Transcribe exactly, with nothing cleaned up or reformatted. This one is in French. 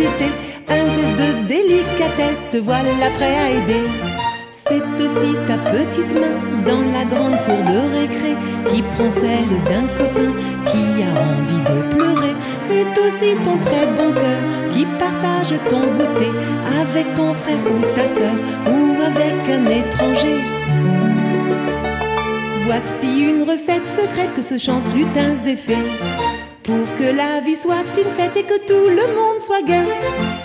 générosité, un zeste de délicatesse, te voilà prêt à aider. C'est aussi ta petite main dans la grande cour de récré qui prend celle d'un copain qui a envie de pleurer. C'est aussi ton très bon cœur qui partage ton goûter avec ton frère ou ta sœur ou avec un étranger. Voici une recette secrète que se chantent lutins et fées pour que la vie soit une fête et que tout le monde soit gai.